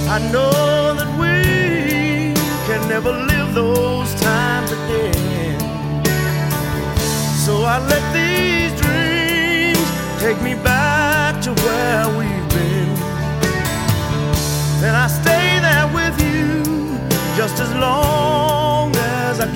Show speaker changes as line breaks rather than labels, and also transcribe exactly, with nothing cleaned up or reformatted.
I know that we can never live those times again. So I let these dreams take me back